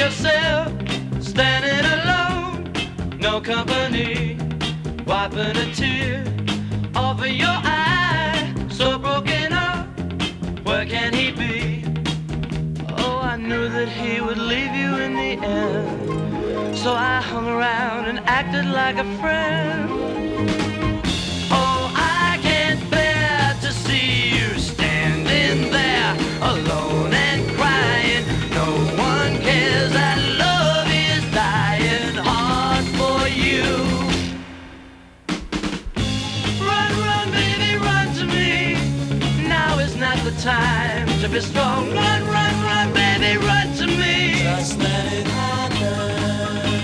yourself standing alone, no company, wiping a tear off of your eye. So broken up, where can he be? Oh, I knew that he would leave you in the end, so I hung around and acted like a friend. Oh, I can't bear to see you standing there alone and crying. No one cares that love is dying hard for you. Run, run, baby, run to me. Now is not the time to be strong. Run, run, run, baby, run to me. Just let it happen.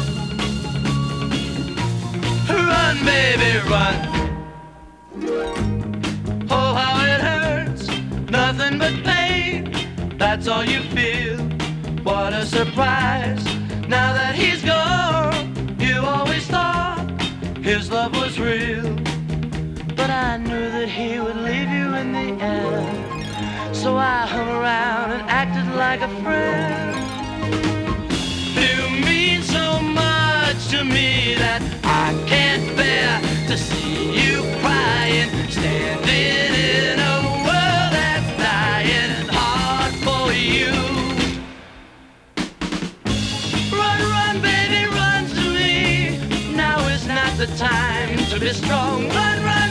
Run, baby, run. Oh, how it hurts, nothing but pain. That's all you feel. What a surprise. Now that he's gone, you always thought his love was real. But I knew that he would leave you in the end, so I hung around and acted like a friend. You mean so much to me that I can't bear to see you crying, standing in a world that's dying hard for you. Run, run, baby, run to me. Now is not the time to be strong. Run, run.